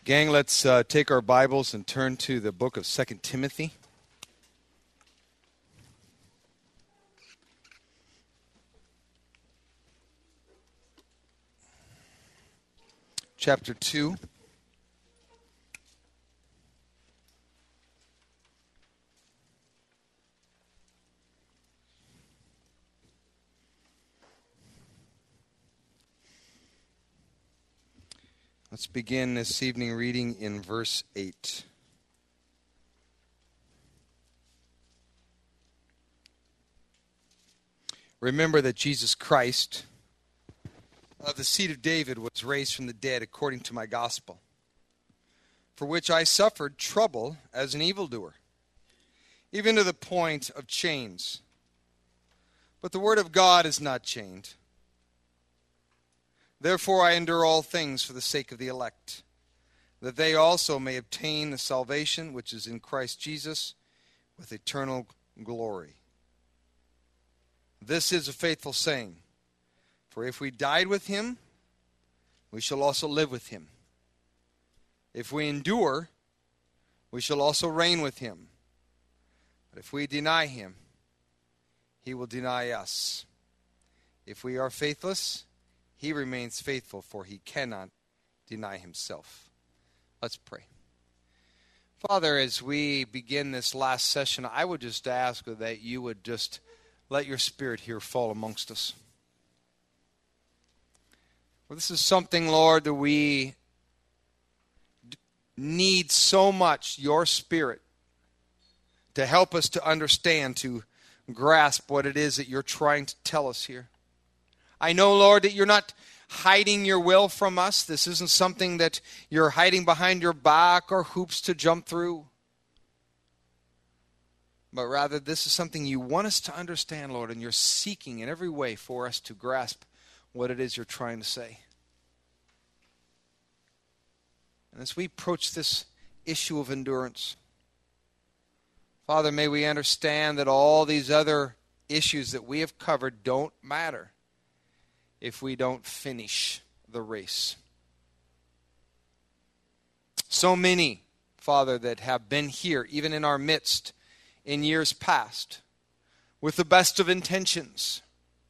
Gang, let's take our Bibles and turn to the book of 2 Timothy. Chapter 2. Let's begin this evening reading in verse 8. Remember that Jesus Christ, of the seed of David, was raised from the dead according to my gospel, for which I suffered trouble as an evildoer, even to the point of chains. But the word of God is not chained. Therefore I endure all things for the sake of the elect, that they also may obtain the salvation which is in Christ Jesus with eternal glory. This is a faithful saying, for if we died with him, we shall also live with him. If we endure, we shall also reign with him. But if we deny him, he will deny us. If we are faithless, he remains faithful, for he cannot deny himself. Let's pray. Father, as we begin this last session, I would just ask that you would just let your Spirit here fall amongst us. Well, this is something, Lord, that we need so much, your Spirit, to help us to understand, to grasp what it is that you're trying to tell us here. I know, Lord, that you're not hiding your will from us. This isn't something that you're hiding behind your back or hoops to jump through. But rather, this is something you want us to understand, Lord, and you're seeking in every way for us to grasp what it is you're trying to say. And as we approach this issue of endurance, Father, may we understand that all these other issues that we have covered don't matter if we don't finish the race. So many, Father, that have been here, even in our midst, in years past, with the best of intentions,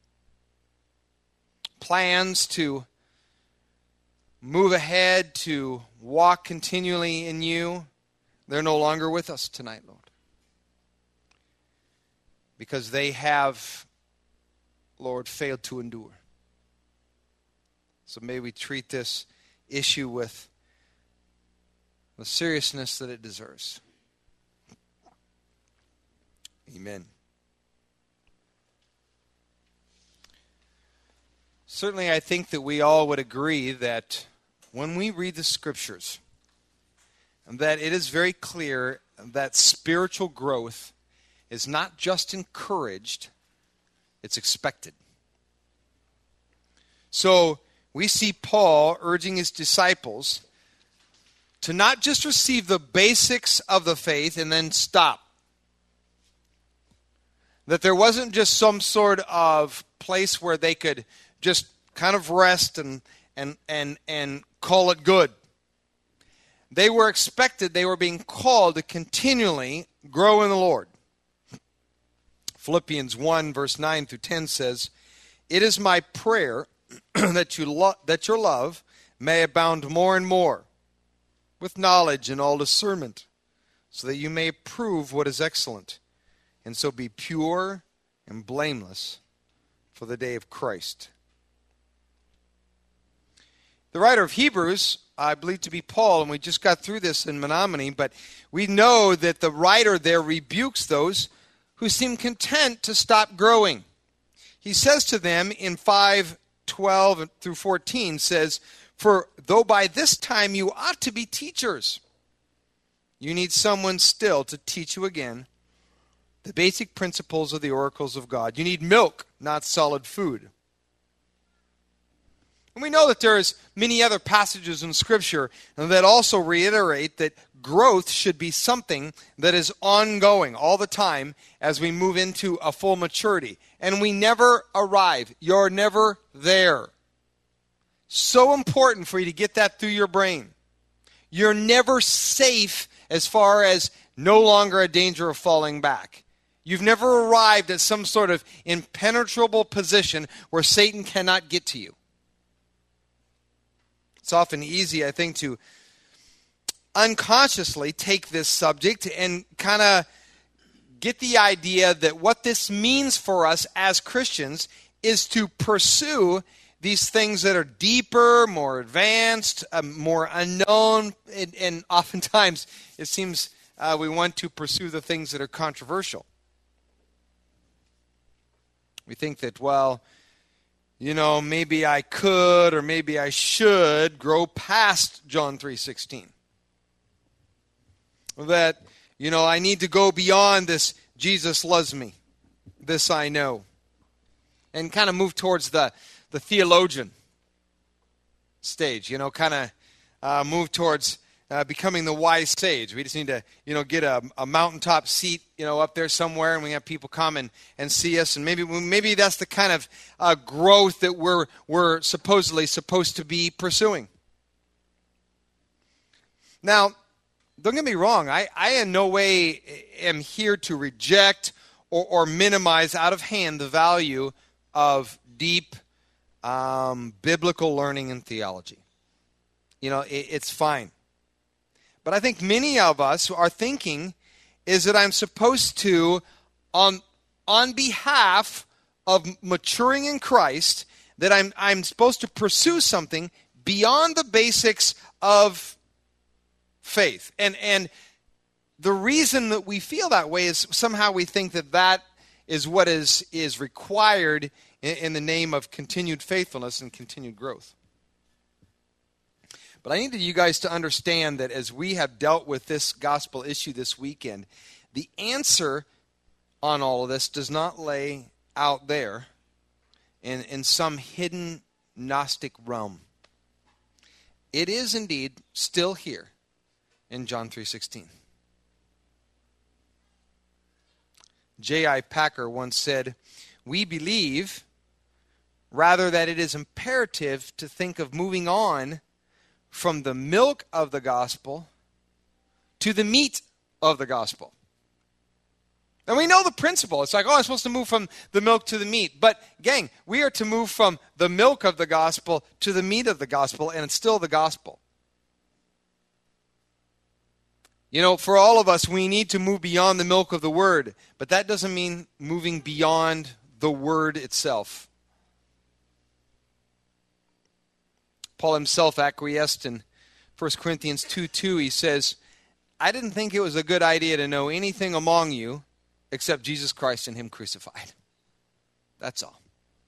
plans to move ahead, to walk continually in you, they're no longer with us tonight, Lord. Because they have, Lord, failed to endure. So may we treat this issue with the seriousness that it deserves. Amen. Certainly, I think that we all would agree that when we read the Scriptures, that it is very clear that spiritual growth is not just encouraged, it's expected. So, we see Paul urging his disciples to not just receive the basics of the faith and then stop. That there wasn't just some sort of place where they could just kind of rest and call it good. They were expected, they were being called to continually grow in the Lord. Philippians 1 verse 9 through 10 says, "It is my prayer that your love may abound more and more with knowledge and all discernment, so that you may approve what is excellent, and so be pure and blameless for the day of Christ." The writer of Hebrews, I believe to be Paul, and we just got through this in Menominee, but we know that the writer there rebukes those who seem content to stop growing. He says to them in 5:12 through 14, says, "For though by this time you ought to be teachers, you need someone still to teach you again the basic principles of the oracles of God. You need milk, not solid food." And we know that there's many other passages in Scripture that also reiterate that growth should be something that is ongoing all the time as we move into a full maturity. And we never arrive. You're never there. So important for you to get that through your brain. you're never safe as far as no longer a danger of falling back. You've never arrived at some sort of impenetrable position where Satan cannot get to you. It's often easy, I think, to unconsciously take this subject and kind of get the idea that what this means for us as Christians is to pursue these things that are deeper, more advanced, more unknown, and oftentimes it seems we want to pursue the things that are controversial. We think that, well, maybe I could or maybe I should grow past John 3:16. That, I need to go beyond this Jesus loves me, this I know, and kind of move towards the theologian stage, kind of move towards becoming the wise sage. We just need to, get a mountaintop seat, up there somewhere, and we have people come and see us, and maybe that's the kind of growth that we're supposedly supposed to be pursuing. Now, don't get me wrong. I in no way am here to reject or minimize out of hand the value of deep biblical learning and theology. It's fine. But I think many of us are thinking is that I'm supposed to, on behalf of maturing in Christ, that I'm supposed to pursue something beyond the basics of faith. And the reason that we feel that way is somehow we think that is what is required in the name of continued faithfulness and continued growth. But I need you guys to understand that as we have dealt with this gospel issue this weekend, the answer on all of this does not lay out there in some hidden Gnostic realm. It is indeed still here in John 3:16. J.I. Packer once said, "We believe rather that it is imperative to think of moving on from the milk of the gospel to the meat of the gospel." And we know the principle. It's like, I'm supposed to move from the milk to the meat. But, gang, we are to move from the milk of the gospel to the meat of the gospel, and it's still the gospel. For all of us, we need to move beyond the milk of the word, but that doesn't mean moving beyond the word itself. Paul himself acquiesced in 1 Corinthians 2:2. He says, "I didn't think it was a good idea to know anything among you except Jesus Christ and him crucified." That's all.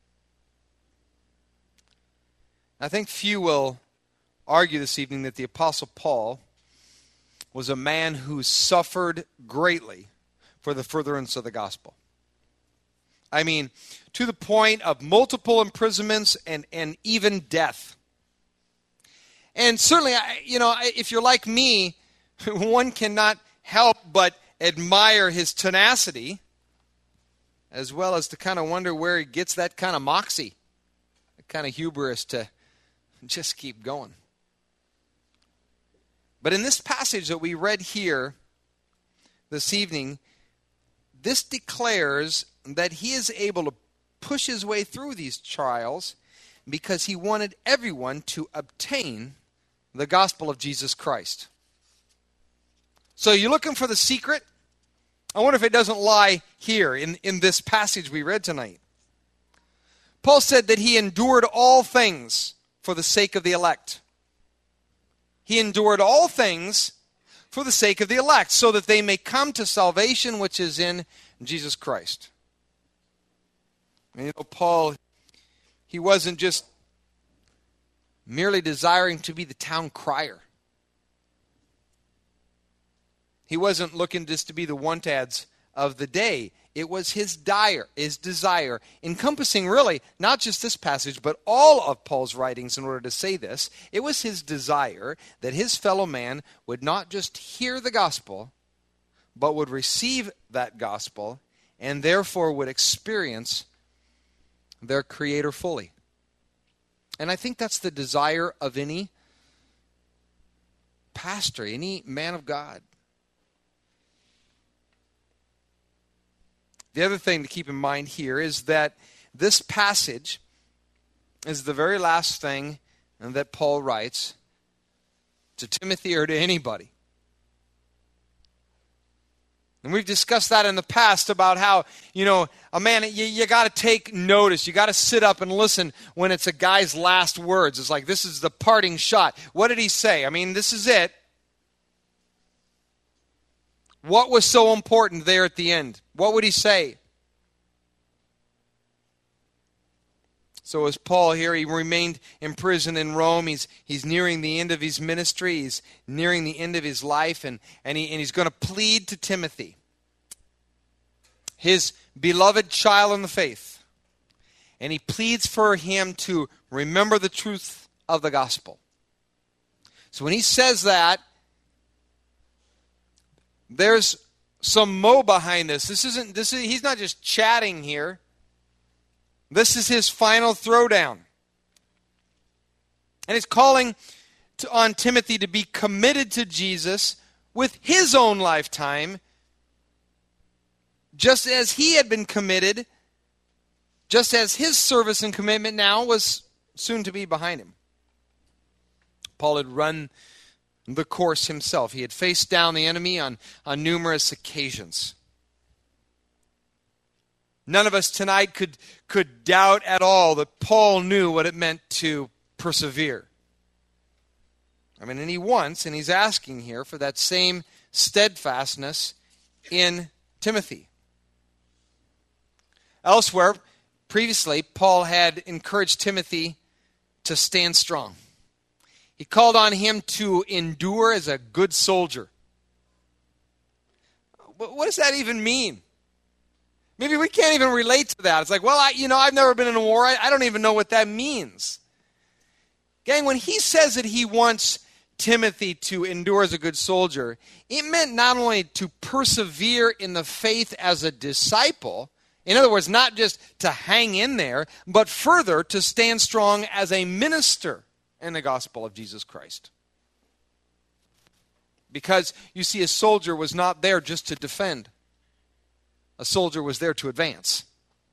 I think few will argue this evening that the Apostle Paul was a man who suffered greatly for the furtherance of the gospel. I mean, to the point of multiple imprisonments and even death. And certainly, if you're like me, one cannot help but admire his tenacity, as well as to kind of wonder where he gets that kind of moxie, that kind of hubris to just keep going. But in this passage that we read here this evening, this declares that he is able to push his way through these trials because he wanted everyone to obtain the gospel of Jesus Christ. So you're looking for the secret? I wonder if it doesn't lie here in this passage we read tonight. Paul said that he endured all things for the sake of the elect. He endured all things for the sake of the elect, so that they may come to salvation which is in Jesus Christ. And Paul, he wasn't just merely desiring to be the town crier. He wasn't looking just to be the want-ads of the day. It was his desire, encompassing really not just this passage, but all of Paul's writings in order to say this. It was his desire that his fellow man would not just hear the gospel, but would receive that gospel and therefore would experience their Creator fully. And I think that's the desire of any pastor, any man of God. The other thing to keep in mind here is that this passage is the very last thing that Paul writes to Timothy or to anybody. And we've discussed that in the past about how, a man, you got to take notice. You got to sit up and listen when it's a guy's last words. It's like, this is the parting shot. What did he say? I mean, this is it. What was so important there at the end? What would he say? So as Paul here, he remained in prison in Rome. He's nearing the end of his ministry. He's nearing the end of his life, and he's going to plead to Timothy, his beloved child in the faith. And he pleads for him to remember the truth of the gospel. So when he says that, there's some mo behind this. He's not just chatting here. This is his final throwdown. And he's calling on Timothy to be committed to Jesus with his own lifetime, just as he had been committed, just as his service and commitment now was soon to be behind him. Paul had run the course himself. He had faced down the enemy on numerous occasions. None of us tonight could doubt at all that Paul knew what it meant to persevere. I mean, and he wants, and he's asking here for that same steadfastness in Timothy. Elsewhere, previously, Paul had encouraged Timothy to stand strong. He called on him to endure as a good soldier. What does that even mean? Maybe we can't even relate to that. It's like, well, I've never been in a war. I don't even know what that means. Gang, when he says that he wants Timothy to endure as a good soldier, it meant not only to persevere in the faith as a disciple, in other words, not just to hang in there, but further to stand strong as a minister in the gospel of Jesus Christ. Because, you see, a soldier was not there just to defend. A soldier was there to advance.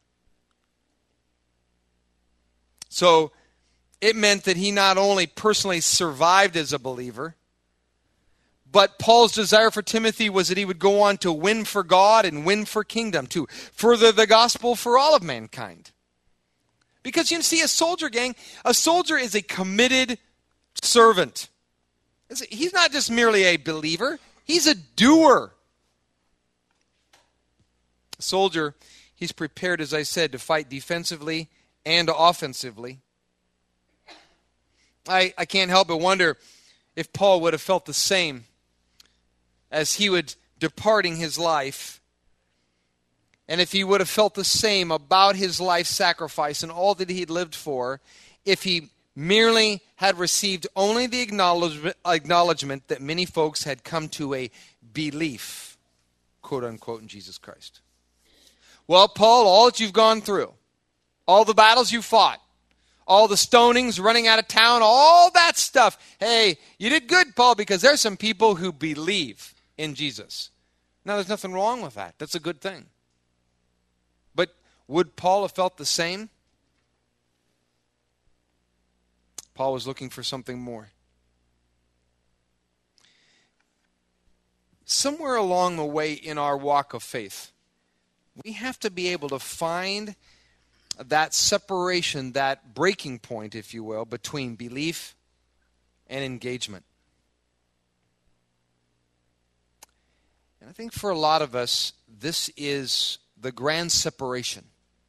So it meant that he not only personally survived as a believer, but Paul's desire for Timothy was that he would go on to win for God and win for kingdom, to further the gospel for all of mankind. Because you see, a soldier, gang, a soldier is a committed servant. He's not just merely a believer, he's a doer. A soldier, he's prepared, as I said, to fight defensively and offensively. I can't help but wonder if Paul would have felt the same as he would departing his life, and if he would have felt the same about his life sacrifice and all that he had lived for, if he merely had received only the acknowledgement that many folks had come to a belief, quote unquote, in Jesus Christ. Well, Paul, all that you've gone through, all the battles you fought, all the stonings, running out of town, all that stuff. Hey, you did good, Paul, because there's some people who believe in Jesus. Now, there's nothing wrong with that. That's a good thing. But would Paul have felt the same? Paul was looking for something more. Somewhere along the way in our walk of faith, we have to be able to find that separation, that breaking point, if you will, between belief and engagement. And I think for a lot of us, this is the grand separation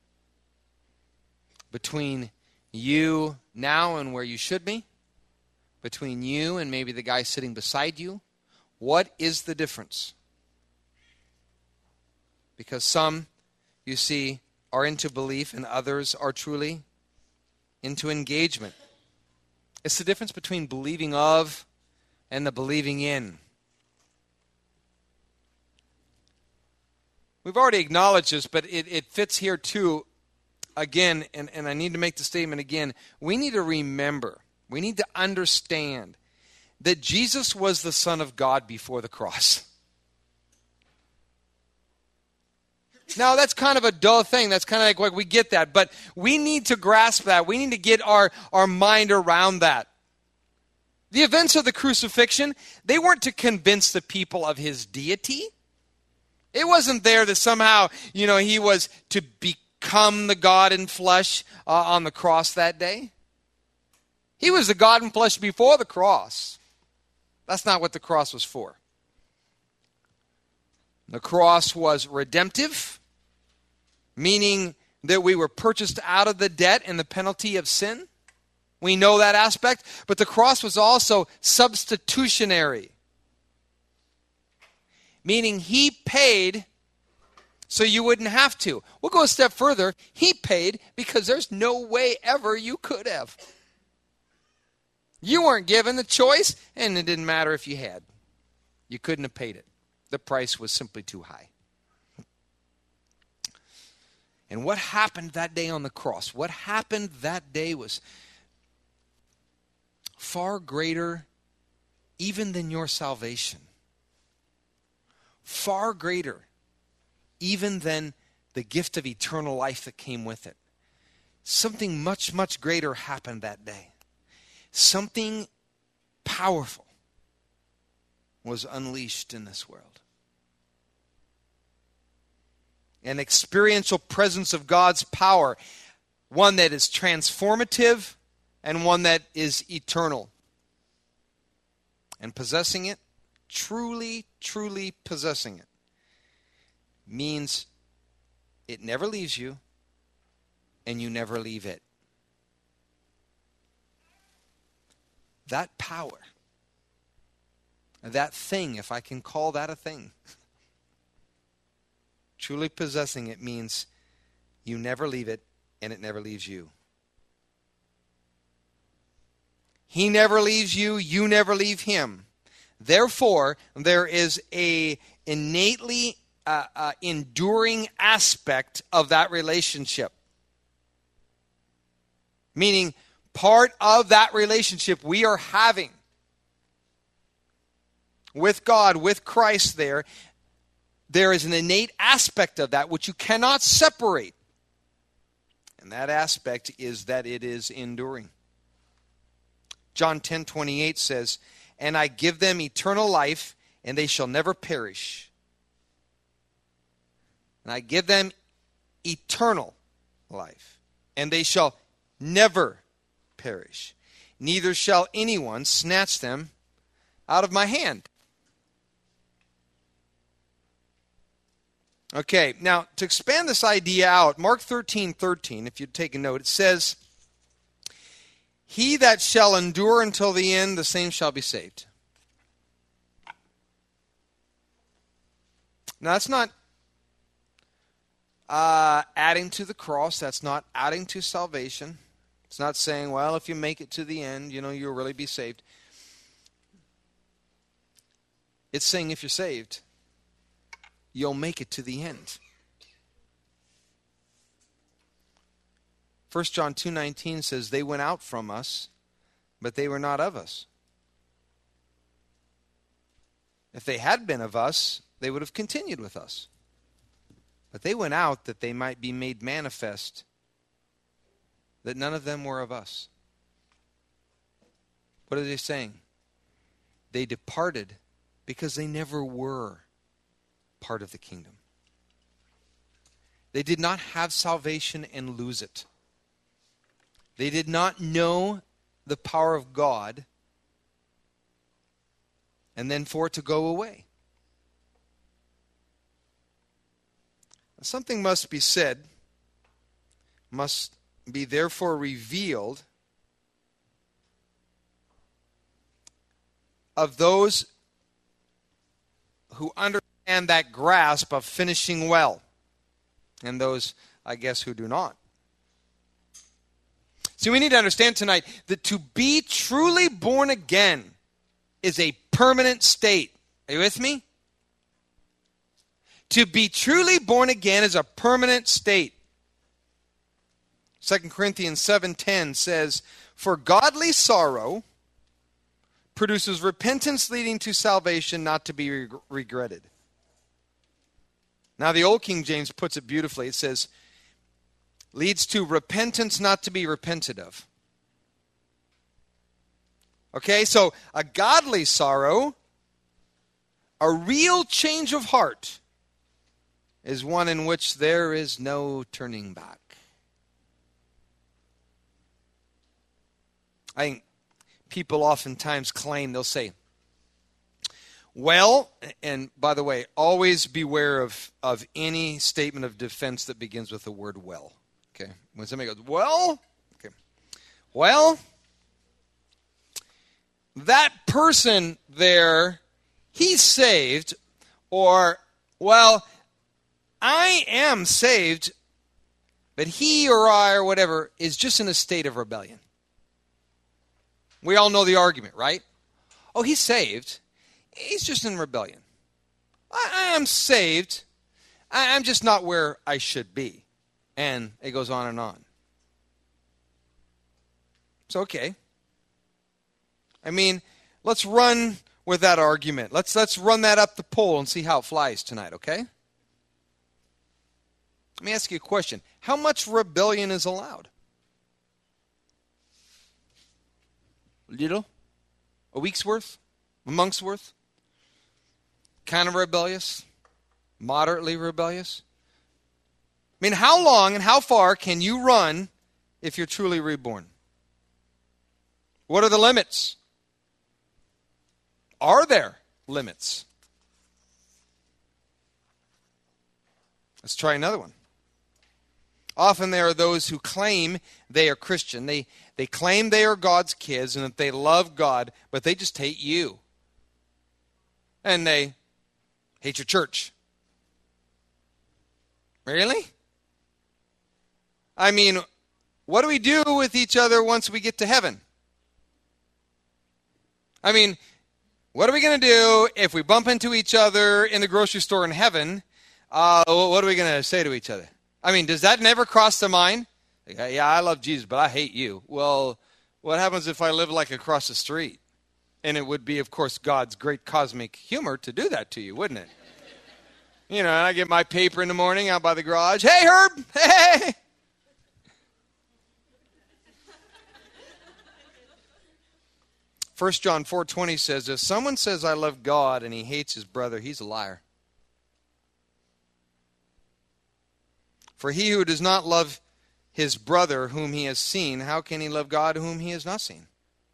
between you now and where you should be, between you and maybe the guy sitting beside you. What is the difference? Because some, you see, are into belief and others are truly into engagement. It's the difference between believing of and the believing in. We've already acknowledged this, but it fits here too. Again, and I need to make the statement again, we need to remember, we need to understand that Jesus was the Son of God before the cross. Now, that's kind of a dull thing. That's kind of like we get that. But we need to grasp that. We need to get our mind around that. The events of the crucifixion, they weren't to convince the people of his deity. It wasn't there that somehow, he was to become the God in flesh on the cross that day. He was the God in flesh before the cross. That's not what the cross was for. The cross was redemptive, meaning that we were purchased out of the debt and the penalty of sin. We know that aspect. But the cross was also substitutionary, meaning he paid so you wouldn't have to. We'll go a step further. He paid because there's no way ever you could have. You weren't given the choice, and it didn't matter if you had. You couldn't have paid it. The price was simply too high. And what happened that day on the cross? What happened that day was far greater even than your salvation. Far greater even than the gift of eternal life that came with it. Something much, much greater happened that day. Something powerful was unleashed in this world. An experiential presence of God's power, one that is transformative and one that is eternal. And possessing it, truly, truly possessing it, means it never leaves you and you never leave it. That power, that thing, if I can call that a thing, truly possessing it means you never leave it and it never leaves you. He never leaves you, you never leave him. Therefore, there is a innately enduring aspect of that relationship. Meaning, part of that relationship we are having with God, with Christ there is an innate aspect of that which you cannot separate. And that aspect is that it is enduring. John 10:28 says, "And I give them eternal life, and they shall never perish." And I give them eternal life, and they shall never perish. Neither shall anyone snatch them out of my hand. Okay, now to expand this idea out, Mark 13:13, if you'd take a note, it says, "He that shall endure until the end, the same shall be saved." Now that's not adding to the cross. That's not adding to salvation. It's not saying, well, if you make it to the end, you'll really be saved. It's saying if you're saved, you'll make it to the end. 1 John 2:19 says, "They went out from us, but they were not of us." If they had been of us, they would have continued with us. But they went out that they might be made manifest that none of them were of us. What are they saying? They departed because they never were part of the kingdom. They did not have salvation and lose it. They did not know the power of God and then for it to go away. Something must be said, must be therefore revealed of those who understand that grasp of finishing well, and those, I guess, who do not. See, we need to understand tonight that to be truly born again is a permanent state. Are you with me? To be truly born again is a permanent state. 2 Corinthians 7:10 says, "For godly sorrow produces repentance leading to salvation not to be regretted. Now, the Old King James puts it beautifully. It says, leads to repentance not to be repented of. Okay, so a godly sorrow, a real change of heart, is one in which there is no turning back. I think people oftentimes claim, they'll say, well, and by the way, always beware of any statement of defense that begins with the word well. Okay, when somebody goes, well, okay, well, that person there, he's saved, or, well, I am saved, but he or I or whatever is just in a state of rebellion. We all know the argument, right? Oh, he's saved. He's just in rebellion. I am saved. I'm just not where I should be. And it goes on and on. It's okay. I mean, let's run with that argument. Let's run that up the pole and see how it flies tonight, okay? Let me ask you a question. How much rebellion is allowed? Little? A week's worth? A month's worth? Kind of rebellious? Moderately rebellious? I mean, how long and how far can you run if you're truly reborn? What are the limits? Are there limits? Let's try another one. Often there are those who claim they are Christian. They claim they are God's kids and that they love God, but they just hate you. And they hate your church. Really? I mean, what do we do with each other once we get to heaven? I mean, what are we going to do if we bump into each other in the grocery store in heaven? What are we going to say to each other? I mean, does that never cross the mind? Yeah, I love Jesus, but I hate you. Well, what happens if I live like across the street? And it would be, of course, God's great cosmic humor to do that to you, wouldn't it? You know, and I get my paper in the morning out by the garage. Hey, Herb! Hey! 1 John 4:20 says, if someone says, I love God, and he hates his brother, he's a liar. For he who does not love his brother whom he has seen, how can he love God whom he has not seen?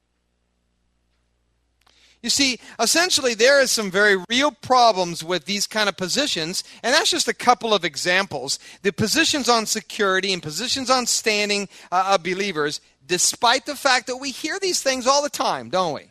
You see, essentially there is some very real problems with these kind of positions, and that's just a couple of examples. The positions on security and positions on standing of believers, despite the fact that we hear these things all the time, don't we?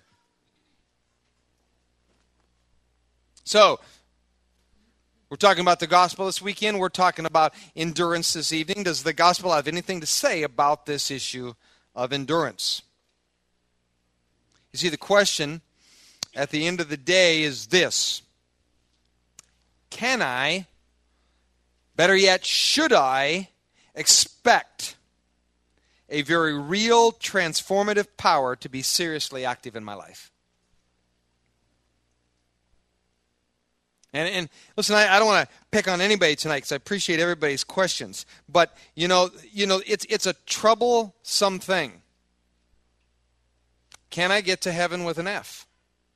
So, we're talking about the gospel this weekend. We're talking about endurance this evening. Does the gospel have anything to say about this issue of endurance? You see, the question at the end of the day is this: can I, better yet, should I expect a very real transformative power to be seriously active in my life? And listen, I don't want to pick on anybody tonight because I appreciate everybody's questions. But you know, it's a troublesome thing. Can I get to heaven with an F?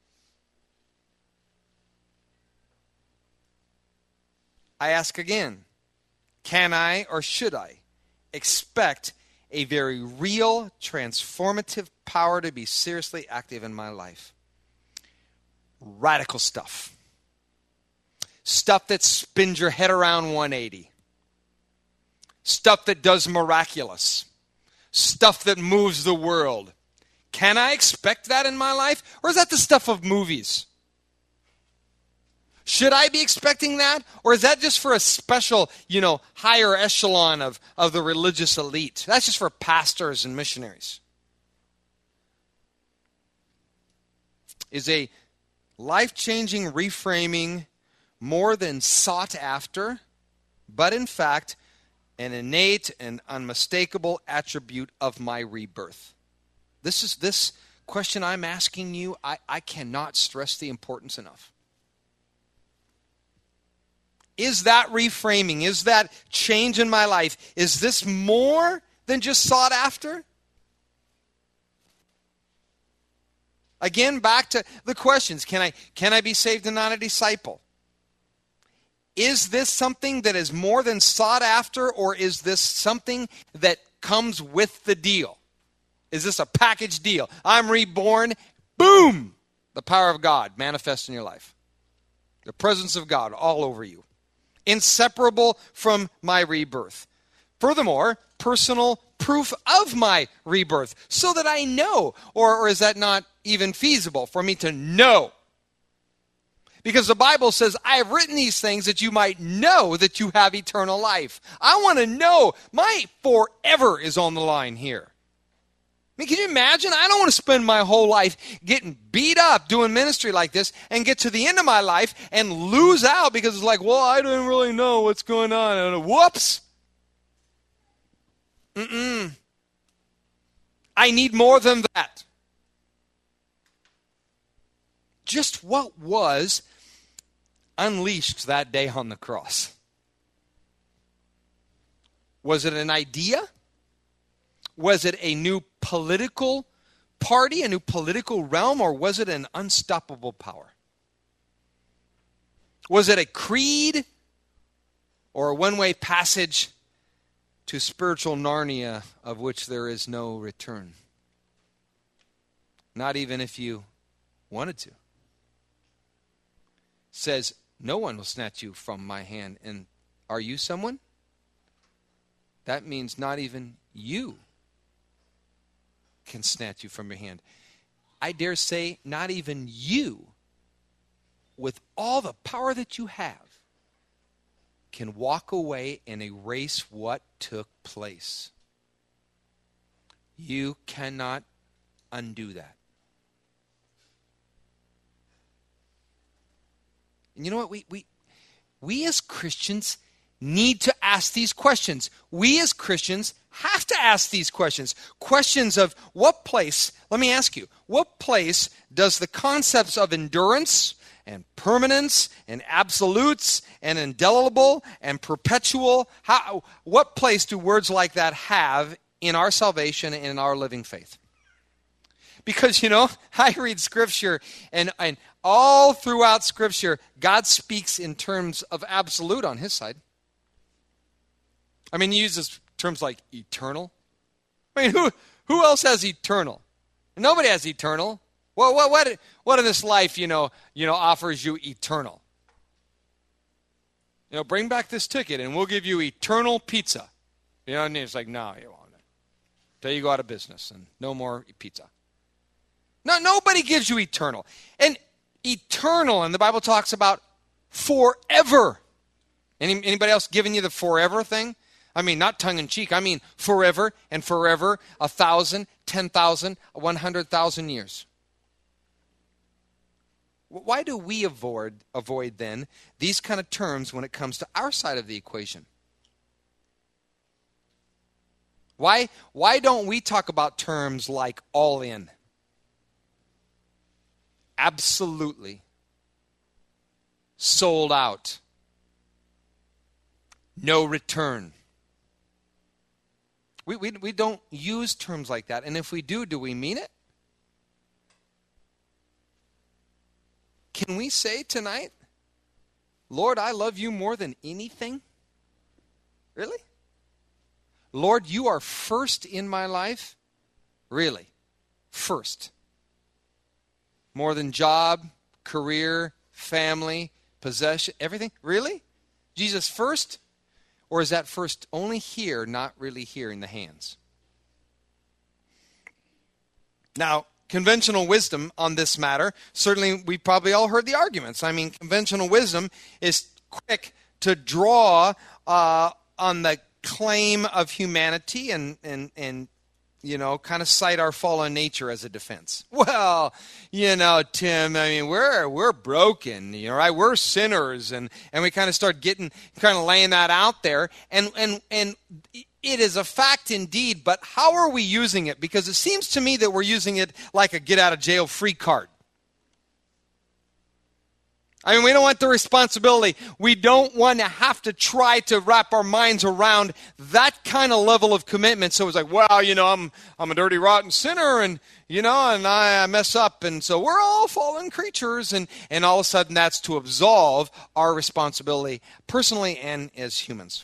I ask again, can I or should I expect a very real transformative power to be seriously active in my life? Radical stuff. Stuff that spins your head around 180. Stuff that does miraculous. Stuff that moves the world. Can I expect that in my life? Or is that the stuff of movies? Should I be expecting that? Or is that just for a special, higher echelon of the religious elite? That's just for pastors and missionaries. Is a life-changing reframing more than sought after, but in fact, an innate and unmistakable attribute of my rebirth? This question I'm asking you, I cannot stress the importance enough. Is that reframing? Is that change in my life? Is this more than just sought after? Again, back to the questions. Can I be saved and not a disciple? Is this something that is more than sought after, or is this something that comes with the deal? Is this a package deal? I'm reborn, boom! The power of God manifests in your life. The presence of God all over you. Inseparable from my rebirth. Furthermore, personal proof of my rebirth, so that I know, or is that not even feasible for me to know? Because the Bible says, I have written these things that you might know that you have eternal life. I want to know. My forever is on the line here. I mean, can you imagine? I don't want to spend my whole life getting beat up doing ministry like this and get to the end of my life and lose out because it's like, well, I don't really know what's going on. And whoops. I need more than that. Just what was unleashed that day on the cross? Was it an idea? Was it a new political party, a new political realm, or was it an unstoppable power? Was it a creed or a one-way passage to spiritual Narnia of which there is no return? Not even if you wanted to. It says, no one will snatch you from my hand. And are you someone? That means not even you can snatch you from your hand. I dare say not even you, with all the power that you have, can walk away and erase what took place. You cannot undo that. And you know what? We as Christians need to ask these questions. We as Christians have to ask these questions. Questions of what place, let me ask you, what place does the concepts of endurance and permanence and absolutes and indelible and perpetual, what place do words like that have in our salvation and in our living faith? Because, I read Scripture, and all throughout Scripture, God speaks in terms of absolute on his side. I mean, he uses terms like eternal. I mean, who else has eternal? Nobody has eternal. Well, what in this life, offers you eternal? Bring back this ticket and we'll give you eternal pizza. And it's like, no, you won't. Till you go out of business and no more pizza. No, nobody gives you eternal. And eternal, and the Bible talks about forever. Anybody else giving you the forever thing? I mean, not tongue-in-cheek. I mean forever and forever, 1,000, 10,000, 100,000 years. Why do we avoid then these kind of terms when it comes to our side of the equation? Why don't we talk about terms like all in? Absolutely. Sold out. No return. We don't use terms like that. And if we do we mean it? Can we say tonight, Lord, I love you more than anything? Really? Lord, you are first in my life? Really? First. More than job, career, family, possession, everything? Really? Jesus first? Or is that first only here, not really here in the hands? Now, conventional wisdom on this matter, certainly we probably all heard the arguments. I mean, conventional wisdom is quick to draw on the claim of humanity and kind of cite our fallen nature as a defense. Well, Tim, I mean, we're broken, right? We're sinners, and we kind of start laying that out there. And it is a fact indeed, but how are we using it? Because it seems to me that we're using it like a get-out-of-jail-free card. I mean, we don't want the responsibility. We don't want to have to try to wrap our minds around that kind of level of commitment. So it's like, well, I'm a dirty, rotten sinner, and I mess up, and so we're all fallen creatures, and all of a sudden that's to absolve our responsibility personally and as humans.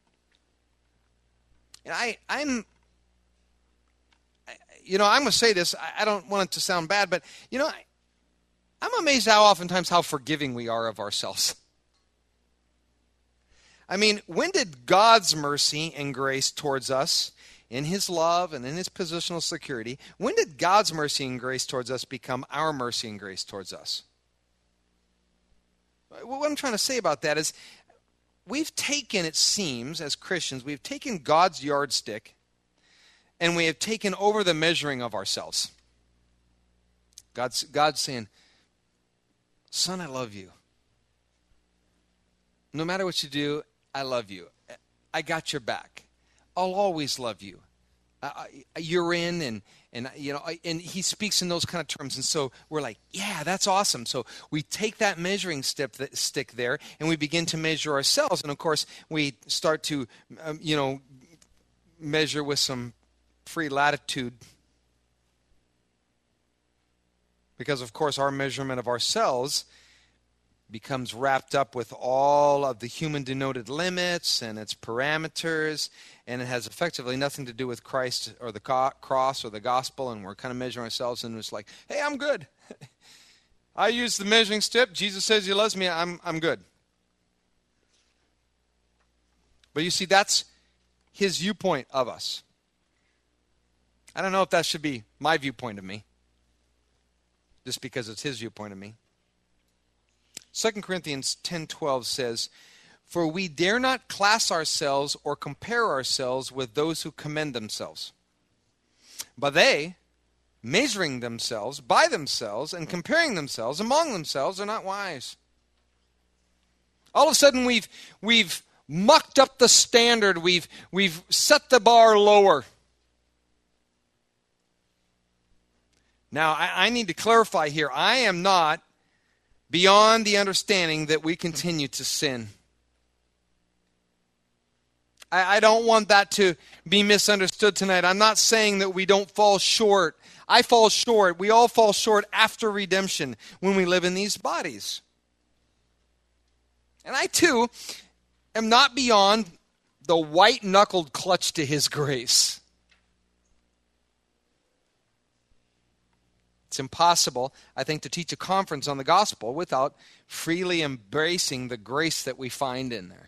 And I'm going to say this. I don't want it to sound bad, but I'm amazed how forgiving we are of ourselves. I mean, when did God's mercy and grace towards us, in His love and in His positional security, when did God's mercy and grace towards us become our mercy and grace towards us? What I'm trying to say about that is, we've taken, it seems, as Christians, we've taken God's yardstick and we have taken over the measuring of ourselves. God's saying, son, I love you. No matter what you do, I love you. I got your back. I'll always love you. You're in, and He speaks in those kind of terms. And so we're like, yeah, that's awesome. So we take that measuring stick there, and we begin to measure ourselves. And of course, we start to, measure with some free latitude. Because, of course, our measurement of ourselves becomes wrapped up with all of the human-denoted limits and its parameters, and it has effectively nothing to do with Christ or the cross or the gospel, and we're kind of measuring ourselves, and it's like, hey, I'm good. I use the measuring stick. Jesus says He loves me. I'm good. But you see, that's His viewpoint of us. I don't know if that should be my viewpoint of me, just because it's His viewpoint of me. 2 Corinthians 10:12 says, "For we dare not class ourselves or compare ourselves with those who commend themselves. But they, measuring themselves by themselves and comparing themselves among themselves, are not wise." All of a sudden we've mucked up the standard. We've set the bar lower. Now, I need to clarify here. I am not beyond the understanding that we continue to sin. I don't want that to be misunderstood tonight. I'm not saying that we don't fall short. I fall short. We all fall short after redemption when we live in these bodies. And I, too, am not beyond the white-knuckled clutch to His grace. It's impossible, I think, to teach a conference on the gospel without freely embracing the grace that we find in there.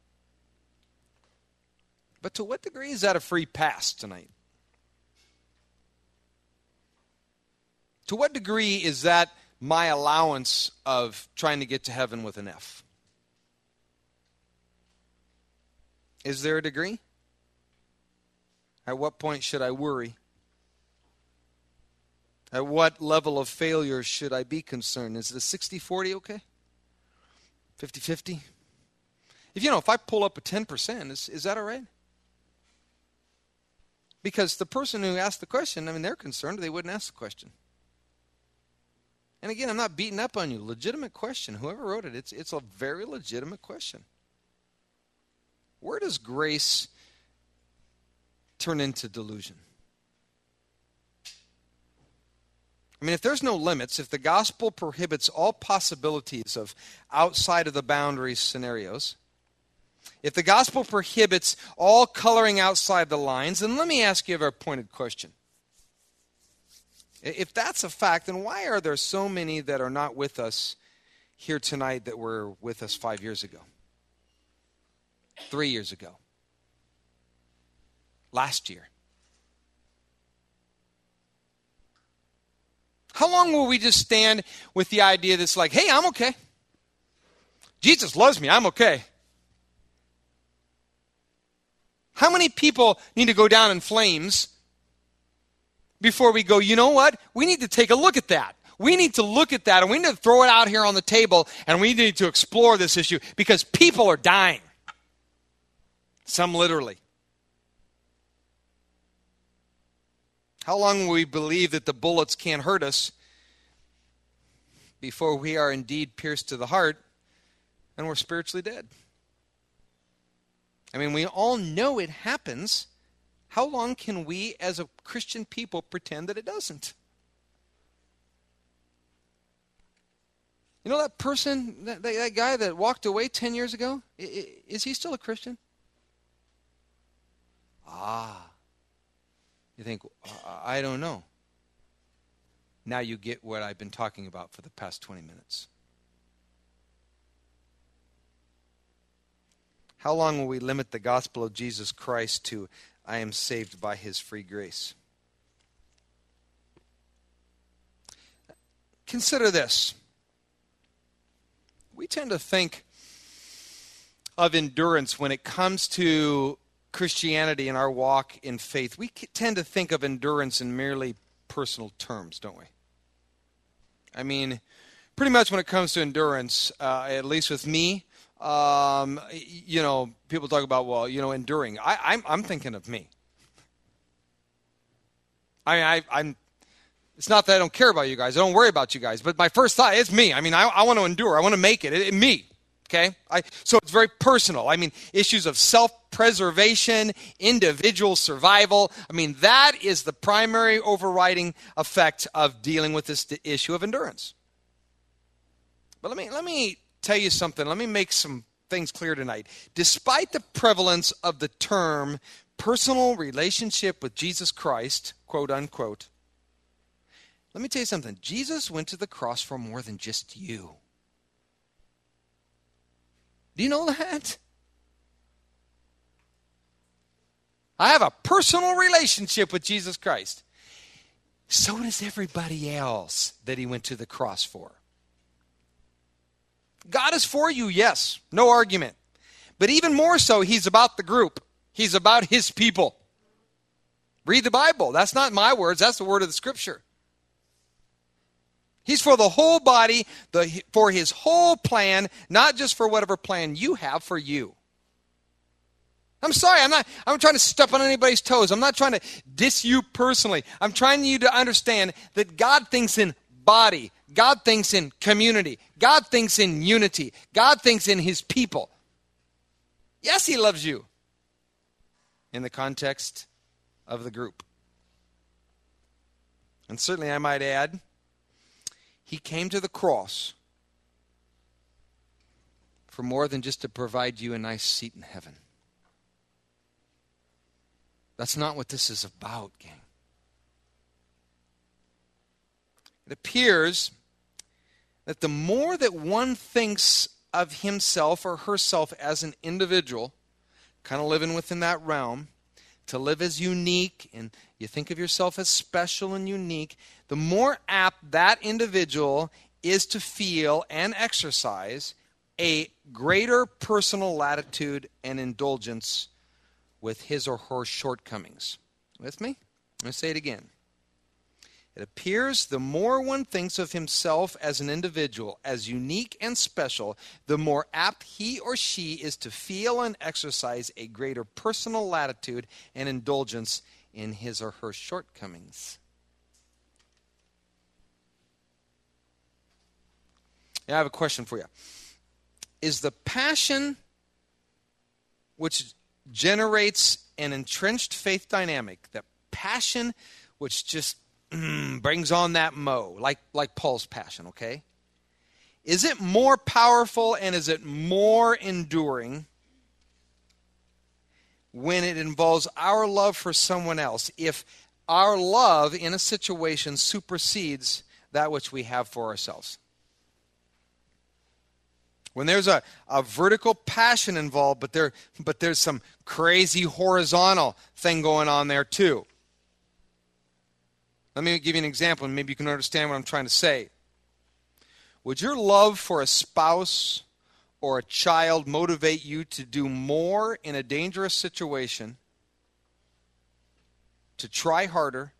But to what degree is that a free pass tonight? To what degree is that my allowance of trying to get to heaven with an F? Is there a degree? At what point should I worry? At what level of failure should I be concerned? Is it a 60-40 okay? 50-50? If I pull up a 10%, is that all right? Because the person who asked the question, they're concerned, or they wouldn't ask the question. And again, I'm not beating up on you. Legitimate question. Whoever wrote it, it's a very legitimate question. Where does grace turn into delusion? If there's no limits, if the gospel prohibits all possibilities of outside of the boundaries scenarios, if the gospel prohibits all coloring outside the lines, then let me ask you a very pointed question. If that's a fact, then why are there so many that are not with us here tonight that were with us 5 years ago? 3 years ago? Last year? How long will we just stand with the idea that's like, hey, I'm okay. Jesus loves me, I'm okay. How many people need to go down in flames before we go, you know what? We need to take a look at that. We need to look at that, and we need to throw it out here on the table, and we need to explore this issue because people are dying. Some literally. How long will we believe that the bullets can't hurt us before we are indeed pierced to the heart and we're spiritually dead? I mean, we all know it happens. How long can we as a Christian people pretend that it doesn't? You know that person, that guy that walked away 10 years ago? Is he still a Christian? You think, I don't know. Now you get what I've been talking about for the past 20 minutes. How long will we limit the gospel of Jesus Christ to, I am saved by his free grace? Consider this. We tend to think of endurance when it comes to Christianity and our walk in faith. We tend to think of endurance in merely personal terms, don't we? I mean, pretty much when it comes to endurance, at least with me, people talk about, enduring. I'm thinking of me. I'm. It's not that I don't care about you guys. I don't worry about you guys. But my first thought is me. I mean, I want to endure. I want to make it. Me. Okay? So it's very personal. I mean, issues of self-preservation, individual survival. I mean, that is the primary overriding effect of dealing with this issue of endurance. But let me tell you something. Let me make some things clear tonight. Despite the prevalence of the term personal relationship with Jesus Christ, quote unquote, let me tell you something. Jesus went to the cross for more than just you. Do you know that? I have a personal relationship with Jesus Christ. So does everybody else that he went to the cross for. God is for you, yes, no argument. But even more so, he's about the group. He's about his people. Read the Bible. That's not my words. That's the word of the Scripture. He's for the whole body, for his whole plan, not just for whatever plan you have for you. I'm sorry, I'm trying to step on anybody's toes. I'm not trying to diss you personally. I'm trying you to understand that God thinks in body. God thinks in community. God thinks in unity. God thinks in his people. Yes, he loves you in the context of the group. And certainly I might add, he came to the cross for more than just to provide you a nice seat in heaven. That's not what this is about, gang. It appears that the more that one thinks of himself or herself as an individual, kind of living within that realm, to live as unique, and you think of yourself as special and unique, the more apt that individual is to feel and exercise a greater personal latitude and indulgence with his or her shortcomings. With me? I'm going to say it again. It appears the more one thinks of himself as an individual, as unique and special, the more apt he or she is to feel and exercise a greater personal latitude and indulgence in his or her shortcomings. I have a question for you. Is the passion which generates an entrenched faith dynamic, that passion which just brings on that like Paul's passion, okay? Is it more powerful and is it more enduring when it involves our love for someone else? If our love in a situation supersedes that which we have for ourselves? When there's a vertical passion involved, but there's some crazy horizontal thing going on there too. Let me give you an example, and maybe you can understand what I'm trying to say. Would your love for a spouse or a child motivate you to do more in a dangerous situation, to try harder,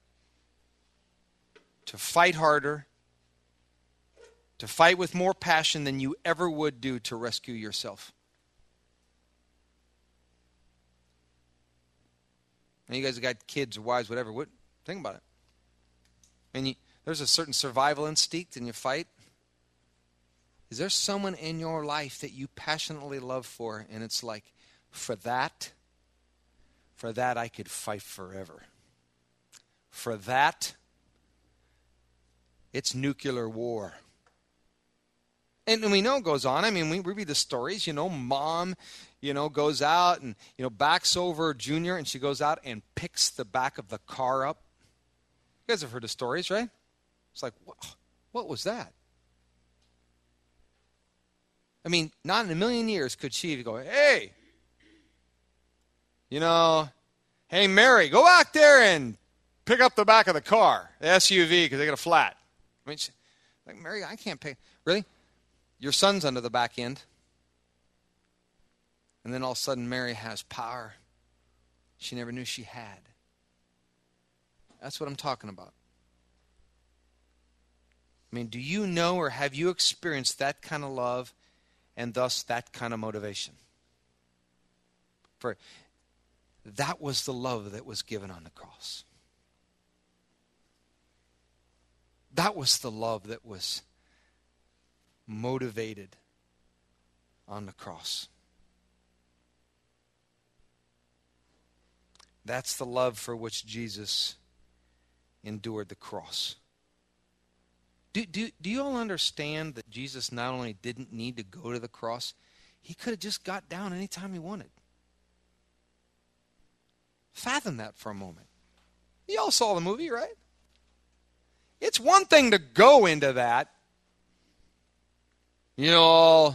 to fight harder, to fight with more passion than you ever would do to rescue yourself? Now you guys have got kids or wives, whatever. Think about it. And there's a certain survival instinct and you fight. Is there someone in your life that you passionately love for, and it's like, for that I could fight forever. For that, it's nuclear war. And we know it goes on. I mean, we read the stories, mom, goes out and, backs over Junior, and she goes out and picks the back of the car up. You guys have heard the stories, right? It's like, what was that? I mean, not in a million years could she go, hey, hey, Mary, go back there and pick up the back of the car, the SUV, because they got a flat. I mean, like, Mary, I can't pick. Really? Your son's under the back end. And then all of a sudden, Mary has power she never knew she had. That's what I'm talking about. I mean, do you know or have you experienced that kind of love and thus that kind of motivation? For that was the love that was given on the cross. That was the love that was motivated on the cross. That's the love for which Jesus endured the cross. Do you all understand that Jesus not only didn't need to go to the cross, he could have just got down anytime he wanted? Fathom that for a moment. You all saw the movie, right? It's one thing to go into that, kind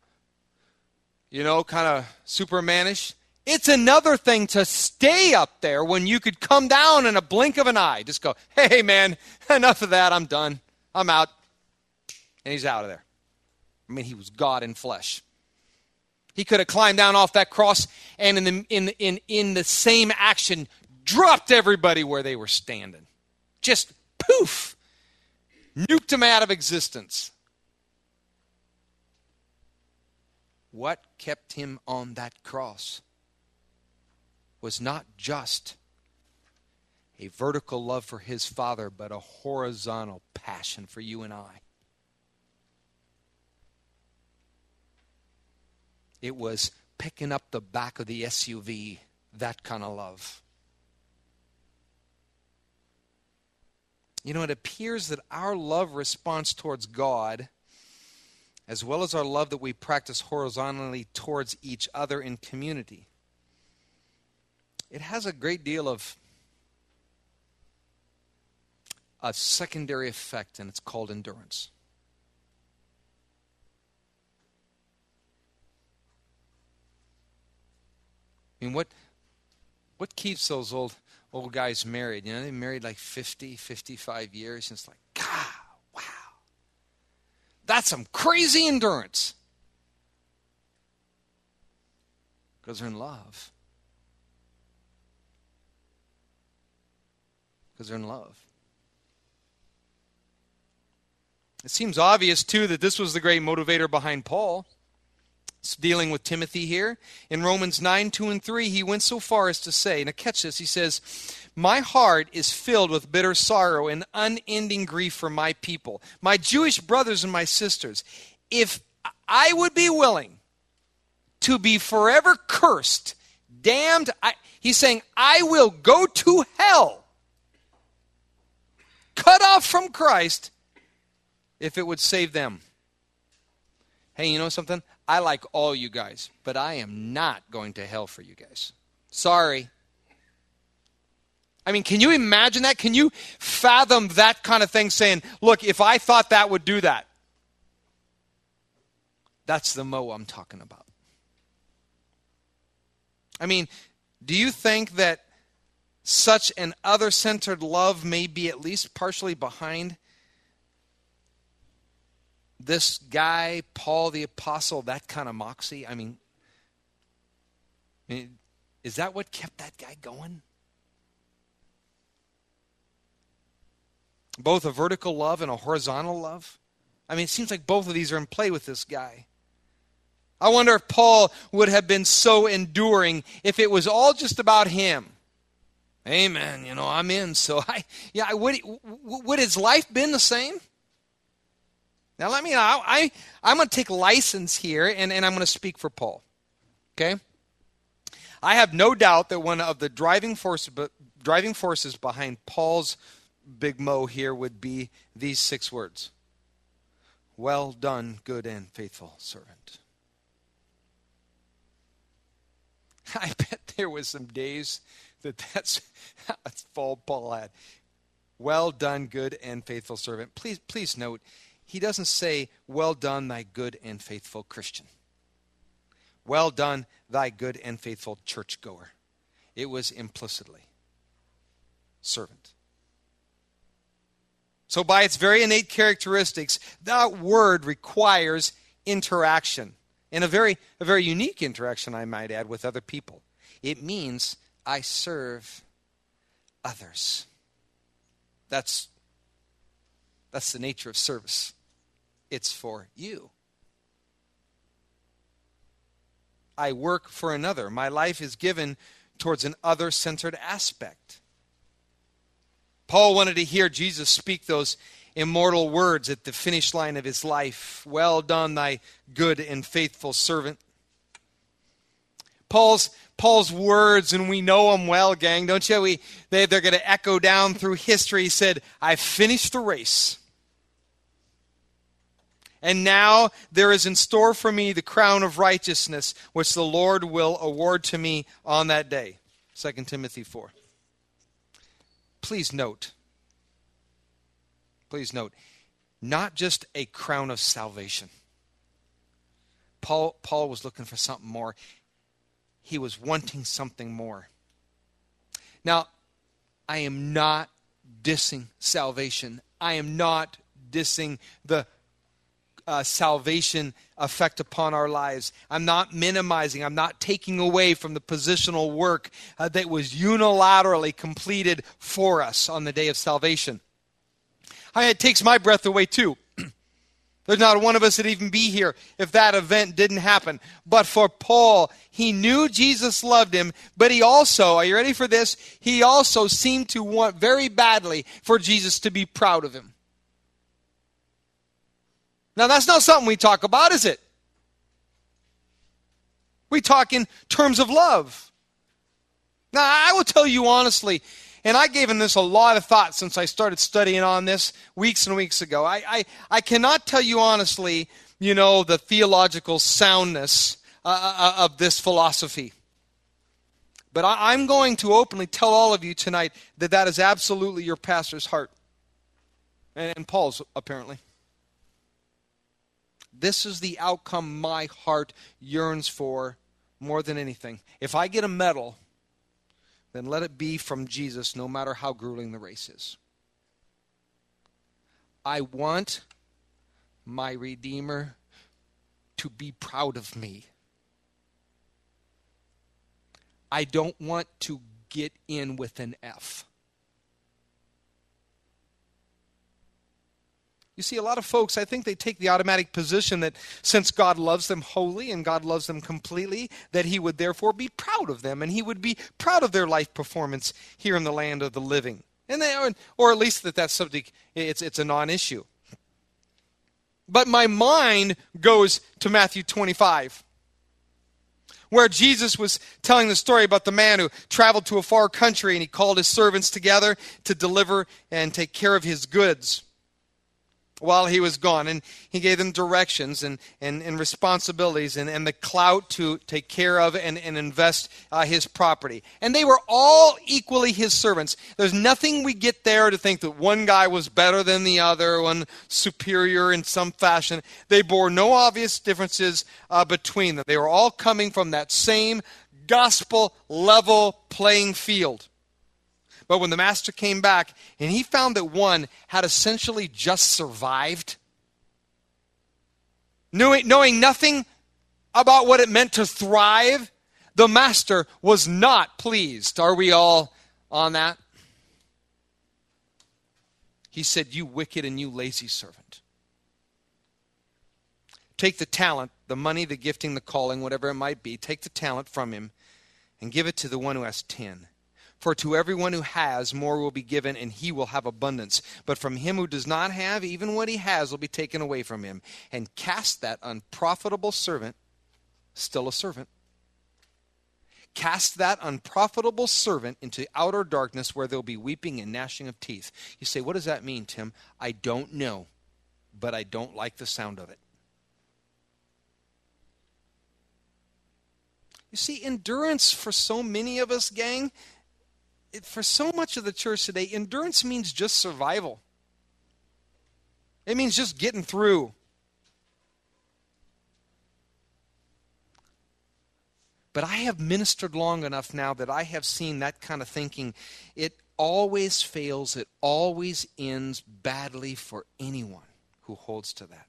of Supermanish. It's another thing to stay up there when you could come down in a blink of an eye. Just go, hey, man, enough of that. I'm done. I'm out. And he's out of there. I mean, he was God in flesh. He could have climbed down off that cross and in the same action dropped everybody where they were standing. Just poof. Nuked them out of existence. What kept him on that cross was not just a vertical love for his Father, but a horizontal passion for you and I. It was picking up the back of the SUV, that kind of love. It appears that our love response towards God, as well as our love that we practice horizontally towards each other in community, it has a great deal of a secondary effect, and it's called endurance. I mean, what keeps those old guys married? They married like 50, 55 years, and it's like, God, wow. That's some crazy endurance. Because they're in love. Because they're in love. It seems obvious, too, that this was the great motivator behind Paul. It's dealing with Timothy here. In Romans 9, 2 and 3, he went so far as to say, now catch this, he says, my heart is filled with bitter sorrow and unending grief for my people, my Jewish brothers and my sisters. If I would be willing to be forever cursed, damned, he's saying, I will go to hell, cut off from Christ, if it would save them. Hey, you know something? I like all you guys, but I am not going to hell for you guys. Sorry. I mean, can you imagine that? Can you fathom that kind of thing saying, look, if I thought that would do that? That's the Mo I'm talking about. I mean, do you think that such an other-centered love may be at least partially behind this guy, Paul the Apostle, that kind of moxie? I mean, is that what kept that guy going? Both a vertical love and a horizontal love? I mean, it seems like both of these are in play with this guy. I wonder if Paul would have been so enduring if it was all just about him. Amen. I'm in. So would his life been the same? Now I'm going to take license here, and I'm going to speak for Paul. Okay? I have no doubt that one of the driving forces behind Paul's big mo here would be these 6 words. Well done, good and faithful servant. I bet there was some days that's all Paul had. Well done, good and faithful servant. Please note, he doesn't say, well done, thy good and faithful Christian. Well done, thy good and faithful churchgoer. It was implicitly servant. So by its very innate characteristics, that word requires interaction. And a very unique interaction, I might add, with other people. It means I serve others. That's the nature of service. It's for you. I work for another. My life is given towards an other-centered aspect. Paul wanted to hear Jesus speak those immortal words at the finish line of his life. Well done, thy good and faithful servant. Paul's words, and we know them well, gang, don't you? They're going to echo down through history. He said, I've finished the race. And now there is in store for me the crown of righteousness, which the Lord will award to me on that day. 2 Timothy 4. Please note, not just a crown of salvation. Paul was looking for something more. He was wanting something more. Now, I am not dissing salvation. I am not dissing the salvation effect upon our lives. I'm not minimizing. I'm not taking away from the positional work that was unilaterally completed for us on the day of salvation. It takes my breath away too. There's not one of us that'd even be here if that event didn't happen. But for Paul, he knew Jesus loved him, but he also, are you ready for this? He also seemed to want very badly for Jesus to be proud of him. Now, that's not something we talk about, is it? We talk in terms of love. Now, I will tell you honestly, and I've given this a lot of thought since I started studying on this weeks and weeks ago. I cannot tell you honestly, the theological soundness of this philosophy. But I'm going to openly tell all of you tonight that is absolutely your pastor's heart. And Paul's, apparently. This is the outcome my heart yearns for more than anything. If I get a medal, then let it be from Jesus, no matter how grueling the race is. I want my Redeemer to be proud of me. I don't want to get in with an F. You see, a lot of folks, I think they take the automatic position that since God loves them wholly and God loves them completely, that he would therefore be proud of them and he would be proud of their life performance here in the land of the living. Or at least that's something, it's a non-issue. But my mind goes to Matthew 25, where Jesus was telling the story about the man who traveled to a far country and he called his servants together to deliver and take care of his goods while he was gone. And he gave them directions and responsibilities and the clout to take care of and invest his property. And they were all equally his servants. There's nothing we get there to think that one guy was better than the other, one superior in some fashion. They bore no obvious differences between them. They were all coming from that same gospel level playing field. But when the master came back and he found that one had essentially just survived, knowing nothing about what it meant to thrive, the master was not pleased. Are we all on that? He said, "You wicked and you lazy servant. Take the talent, the money, the gifting, the calling, whatever it might be, take the talent from him and give it to the one who has 10. For to everyone who has, more will be given, and he will have abundance. But from him who does not have, even what he has will be taken away from him. And cast that unprofitable servant, still a servant, cast that unprofitable servant into outer darkness where there will be weeping and gnashing of teeth. You say, what does that mean, Tim? I don't know, but I don't like the sound of it. You see, endurance for so many of us, gang, for so much of the church today, endurance means just survival. It means just getting through. But I have ministered long enough now that I have seen that kind of thinking. It always fails. It always ends badly for anyone who holds to that.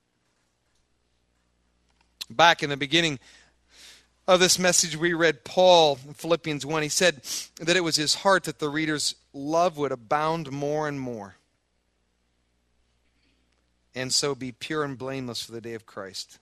Back in the beginning of this message, we read Paul in Philippians 1. He said that it was his heart that the reader's love would abound more and more, and so be pure and blameless for the day of Christ.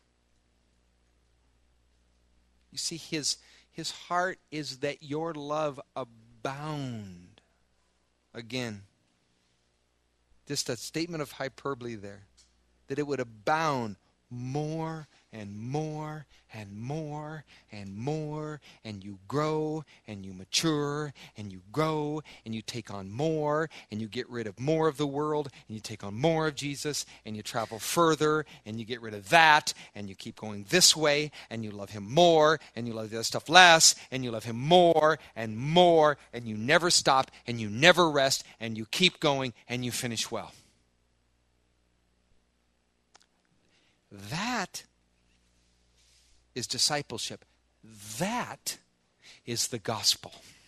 You see, his heart is that your love abound. Again, just a statement of hyperbole there. That it would abound more and more and more and more, and you grow and you mature and you grow and you take on more and you get rid of more of the world and you take on more of Jesus and you travel further and you get rid of that and you keep going this way and you love him more and you love the other stuff less and you love him more and more and you never stop and you never rest and you keep going and you finish well. That is discipleship. That is the gospel.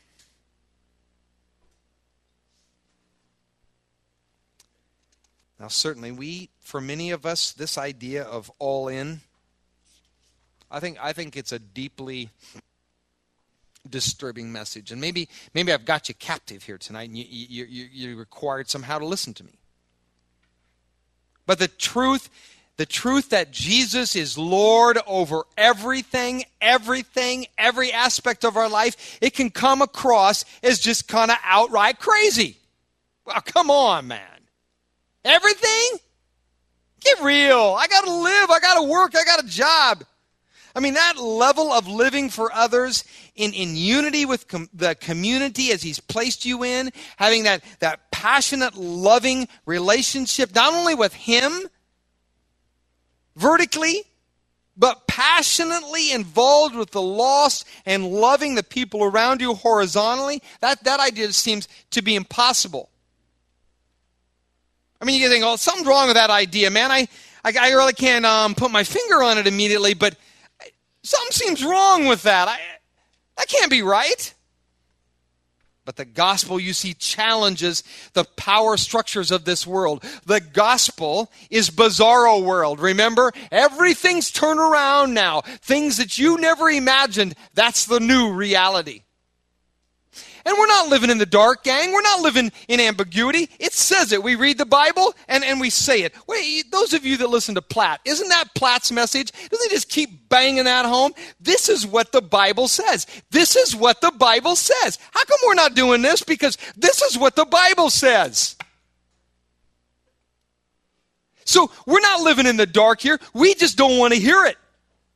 Now, certainly, for many of us, this idea of all in, I think it's a deeply disturbing message. And maybe I've got you captive here tonight, and you're required somehow to listen to me. But the truth that Jesus is Lord over everything, every aspect of our life, it can come across as just kind of outright crazy. Well, come on, man. Everything? Get real. I got to live. I got to work. I got a job. I mean, that level of living for others in unity with the community as he's placed you in, having that passionate, loving relationship, not only with him, vertically, but passionately involved with the lost and loving the people around you horizontally, that idea seems to be impossible. I mean, you think, oh, something's wrong with that idea, man. I really can't put my finger on it immediately, but something seems wrong with that. That can't be right. But the gospel, you see, challenges the power structures of this world. The gospel is bizarro world. Remember? Everything's turned around now. Things that you never imagined, that's the new reality. And we're not living in the dark, gang. We're not living in ambiguity. It says it. We read the Bible and we say it. Wait, those of you that listen to Platt, isn't that Platt's message? Doesn't he just keep banging that home? This is what the Bible says. This is what the Bible says. How come we're not doing this? Because this is what the Bible says. So we're not living in the dark here. We just don't want to hear it.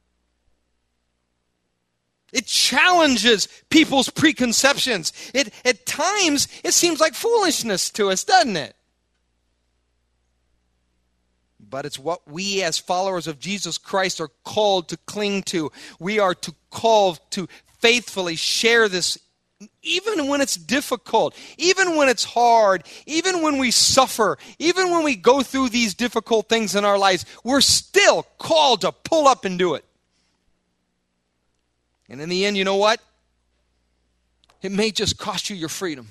It challenges people's preconceptions. At times, it seems like foolishness to us, doesn't it? But it's what we as followers of Jesus Christ are called to cling to. We are called to faithfully share this even when it's difficult, even when it's hard, even when we suffer, even when we go through these difficult things in our lives, we're still called to pull up and do it. And in the end, you know what? It may just cost you your freedom.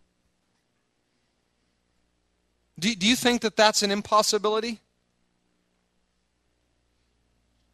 Do you think that that's an impossibility?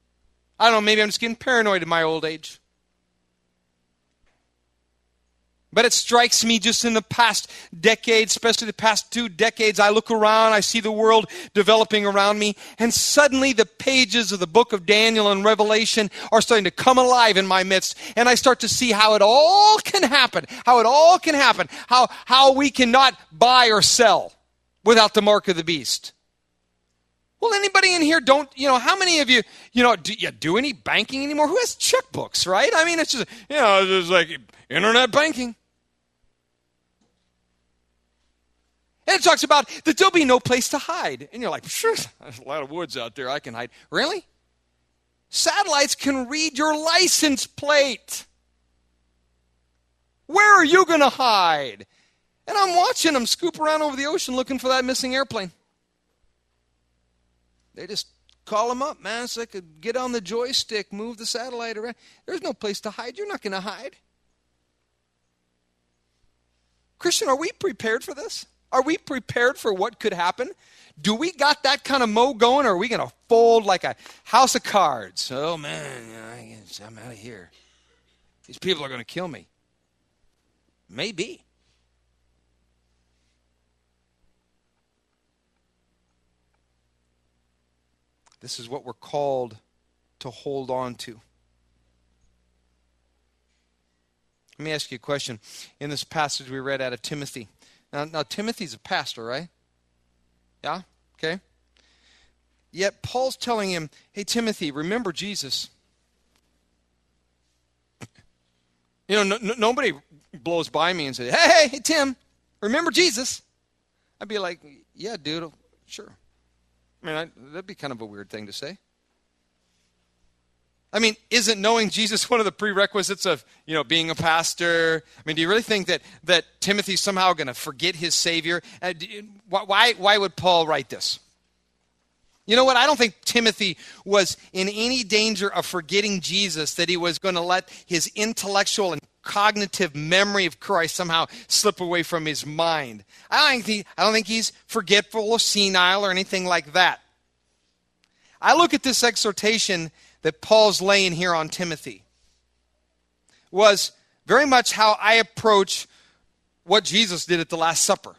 I don't know, maybe I'm just getting paranoid in my old age. But it strikes me just in the past decade, especially the past 2 decades, I look around, I see the world developing around me, and suddenly the pages of the book of Daniel and Revelation are starting to come alive in my midst, and I start to see how it all can happen, how we cannot buy or sell without the mark of the beast. Well, anybody in here how many of you, do you do any banking anymore? Who has checkbooks, right? I mean, it's just, it's just like internet banking. And it talks about that there'll be no place to hide. And you're like, sure, there's a lot of woods out there I can hide. Really? Satellites can read your license plate. Where are you going to hide? And I'm watching them scoop around over the ocean looking for that missing airplane. They just call them up, man. It's like get on the joystick, move the satellite around. There's no place to hide. You're not going to hide. Christian, are we prepared for this? Are we prepared for what could happen? Do we got that kind of mo going, or are we going to fold like a house of cards? Oh, man, I'm out of here. These people are going to kill me. Maybe. This is what we're called to hold on to. Let me ask you a question. In this passage we read out of Timothy. Now Timothy's a pastor, right? Yeah? Okay. Yet Paul's telling him, hey, Timothy, remember Jesus. Nobody blows by me and says, hey, Tim, remember Jesus? I'd be like, yeah, dude, sure. I mean, that'd be kind of a weird thing to say. I mean, isn't knowing Jesus one of the prerequisites of, being a pastor? I mean, do you really think that Timothy's somehow going to forget his Savior? Why would Paul write this? You know what? I don't think Timothy was in any danger of forgetting Jesus, that he was going to let his intellectual and cognitive memory of Christ somehow slip away from his mind. I don't think he's forgetful or senile or anything like that. I look at this exhortation that Paul's laying here on Timothy was very much how I approach what Jesus did at the Last Supper.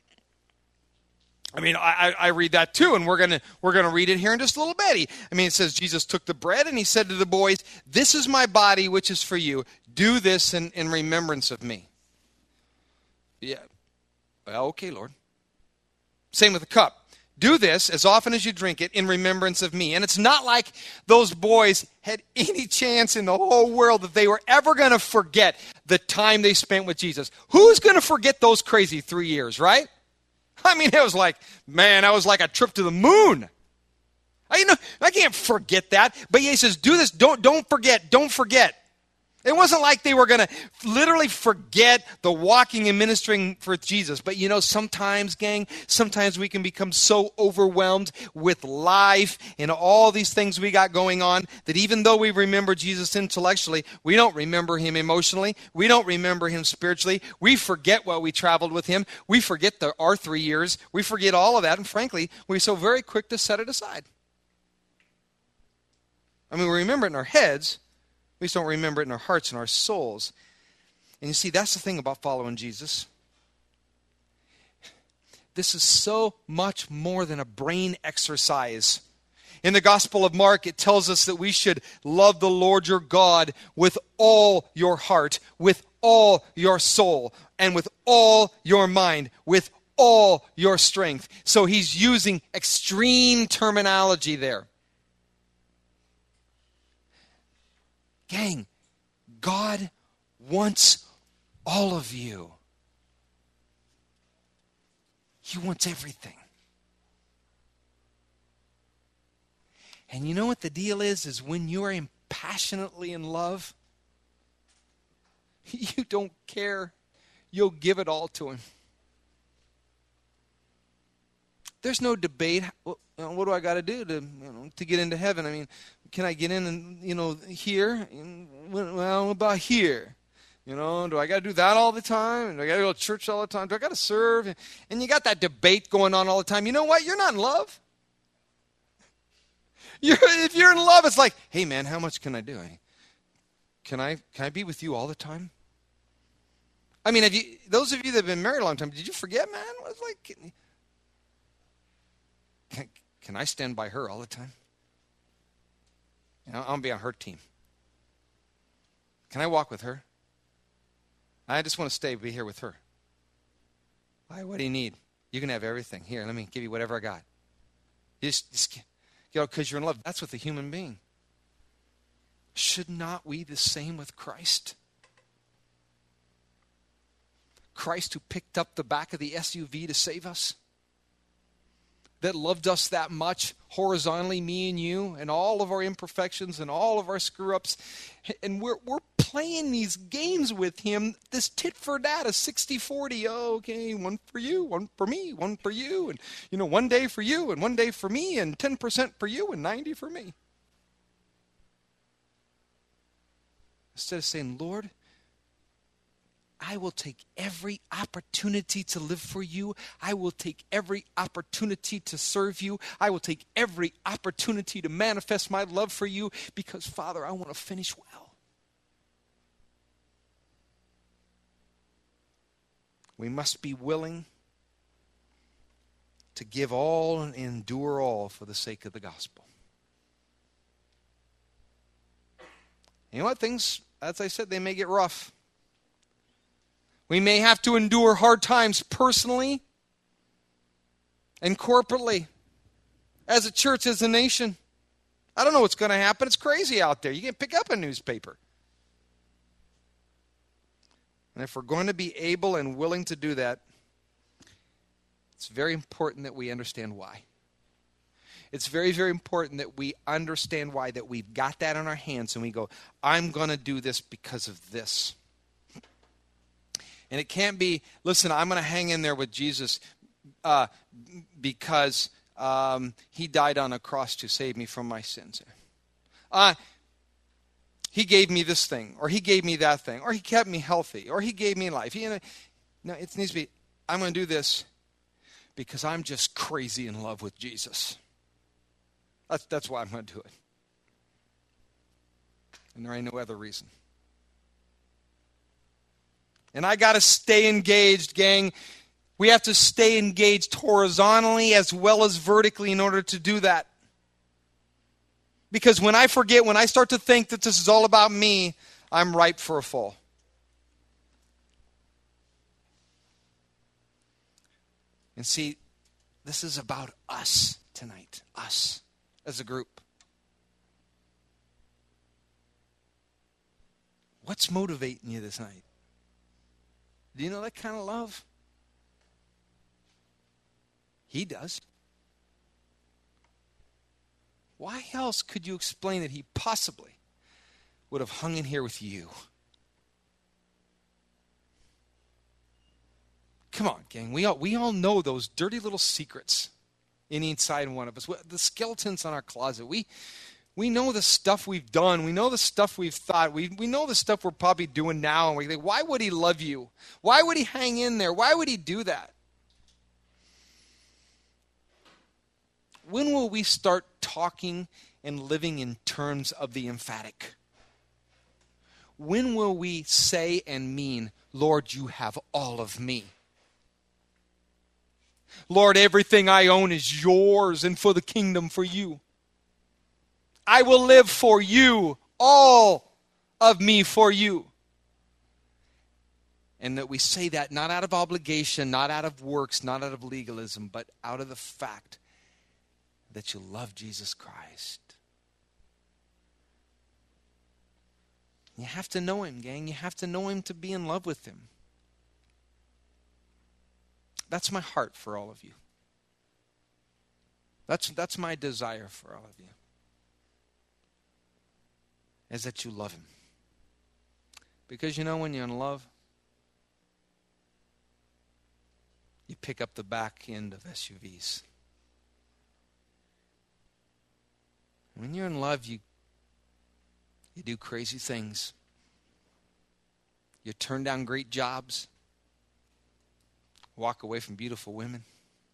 I mean, I read that too, and we're gonna read it here in just a little bit. It says Jesus took the bread and he said to the boys, "This is my body, which is for you. Do this in remembrance of me." Yeah. Well, okay, Lord. Same with the cup. Do this as often as you drink it in remembrance of me. And it's not like those boys had any chance in the whole world that they were ever going to forget the time they spent with Jesus. Who's going to forget those crazy 3 years, right? I mean, it was like, man, that was like a trip to the moon. I can't forget that. But he says, do this, don't forget. It wasn't like they were going to literally forget the walking and ministering for Jesus. But sometimes, gang, sometimes we can become so overwhelmed with life and all these things we got going on that even though we remember Jesus intellectually, we don't remember him emotionally. We don't remember him spiritually. We forget what we traveled with him. We forget our 3 years. We forget all of that. And frankly, we're so very quick to set it aside. We remember it in our heads. We just don't remember it in our hearts and our souls. And you see, that's the thing about following Jesus. This is so much more than a brain exercise. In the Gospel of Mark, it tells us that we should love the Lord your God with all your heart, with all your soul, and with all your mind, with all your strength. So he's using extreme terminology there. Gang, God wants all of you. He wants everything. And you know what the deal is when you are passionately in love, you don't care. You'll give it all to him. There's no debate. What do I got to do to get into heaven? Can I get in and, here? Well, about here? Do I got to do that all the time? Do I got to go to church all the time? Do I got to serve? And you got that debate going on all the time. You know what? You're not in love. If you're in love, it's like, hey, man, how much can I do? Can I be with you all the time? I mean, those of you that have been married a long time, did you forget, man? What it's like, can I stand by her all the time? You know, I'm going to be on her team. Can I walk with her? I just want to be here with her. Why? What do you need? You can have everything. Here, let me give you whatever I got. Just because you're in love. That's with a human being. Should not we the same with Christ? Christ who picked up the back of the SUV to save us, that loved us that much horizontally, me and you, and all of our imperfections and all of our screw-ups, and we're playing these games with him, this tit for tat, a 60-40, oh, okay, one for you, one for me, one for you, and, you know, one day for you, and one day for me, and 10% for you, and 90 for me. Instead of saying, Lord, I will take every opportunity to live for you. I will take every opportunity to serve you. I will take every opportunity to manifest my love for you because, Father, I want to finish well. We must be willing to give all and endure all for the sake of the gospel. You know what? Things, as I said, they may get rough. We may have to endure hard times personally and corporately, as a church, as a nation. I don't know what's going to happen. It's crazy out there. You can pick up a newspaper. And if we're going to be able and willing to do that, it's very important that we understand why. It's very, very important that we understand why, that we've got that in our hands and we go, I'm going to do this because of this. And it can't be, listen, I'm going to hang in there with Jesus because he died on a cross to save me from my sins. He gave me this thing, or he gave me that thing, or he kept me healthy, or he gave me life. No, it needs to be, I'm going to do this because I'm just crazy in love with Jesus. That's why I'm going to do it. And there ain't no other reason. And I got to stay engaged, gang. We have to stay engaged horizontally as well as vertically in order to do that. Because when I start to think that this is all about me, I'm ripe for a fall. And see, this is about us tonight. Us as a group. What's motivating you this night? Do you know that kind of love? He does. Why else could you explain that he possibly would have hung in here with you? Come on, gang. We all know those dirty little secrets inside one of us. The skeletons on our closet. We know the stuff we've done. We know the stuff we've thought. We know the stuff we're probably doing now. And we think, why would he love you? Why would he hang in there? Why would he do that? When will we start talking and living in terms of the emphatic? When will we say and mean, Lord, you have all of me? Lord, everything I own is yours and for the kingdom for you. I will live for you, all of me for you. And that we say that not out of obligation, not out of works, not out of legalism, but out of the fact that you love Jesus Christ. You have to know him, gang. You have to know him to be in love with him. That's my heart for all of you. That's my desire for all of you. Is that you love him. Because you know when you're in love, you pick up the back end of SUVs. When you're in love, you do crazy things. You turn down great jobs. Walk away from beautiful women.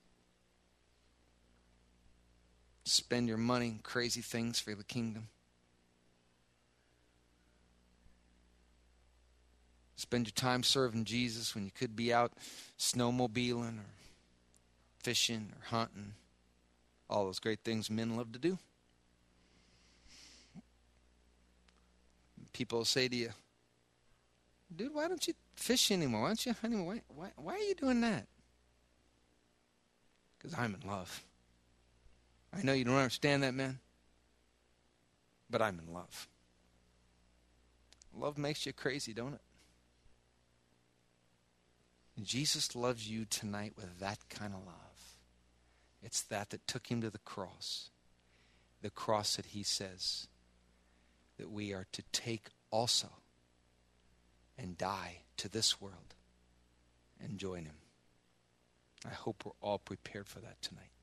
Spend your money on crazy things for the kingdom. Spend your time serving Jesus when you could be out snowmobiling or fishing or hunting. All those great things men love to do. People will say to you, dude, why don't you fish anymore? Why don't you hunt anymore? Why are you doing that? Because I'm in love. I know you don't understand that, man, but I'm in love. Love makes you crazy, don't it? Jesus loves you tonight with that kind of love. It's that took him to the cross that he says that we are to take also and die to this world and join him. I hope we're all prepared for that tonight.